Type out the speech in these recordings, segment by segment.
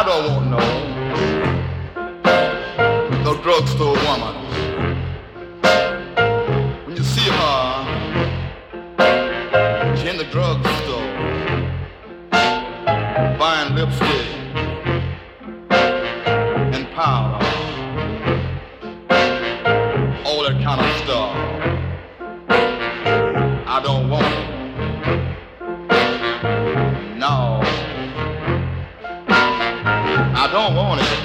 I don't want no drugstore woman. When you see her, she in the drugstore buying lipstick and powder, all that kind of stuff. I don't want it. No, I don't want it.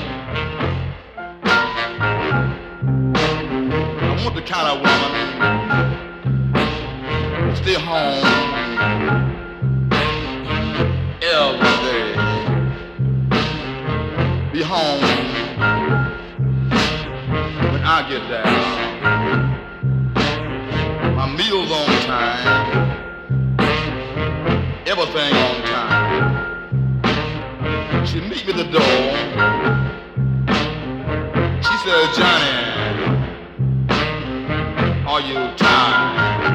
I want the kind of woman who stay home every day. Be home when I get there. My meals on time, everything on time. She meet me at the door. She says, Johnny, are you tired?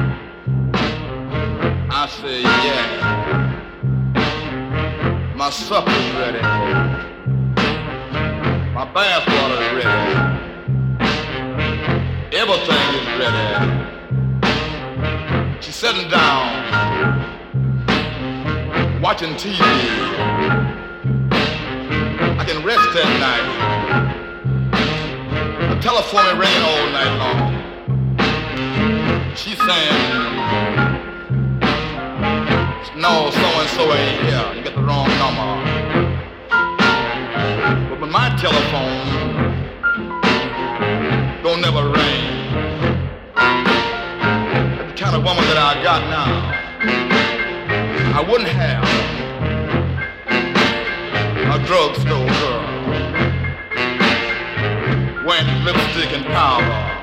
I say, yeah. My supper's ready. My bath water is ready. Everything is ready. She's sitting down, watching TV. I can rest that night. The telephone is ringing all night long. She's saying, no, so-and-so ain't here. You got the wrong number. But with my telephone, don't never ring. That's the kind of woman that I got now. I wouldn't have a drugstore girl wearing lipstick and powder.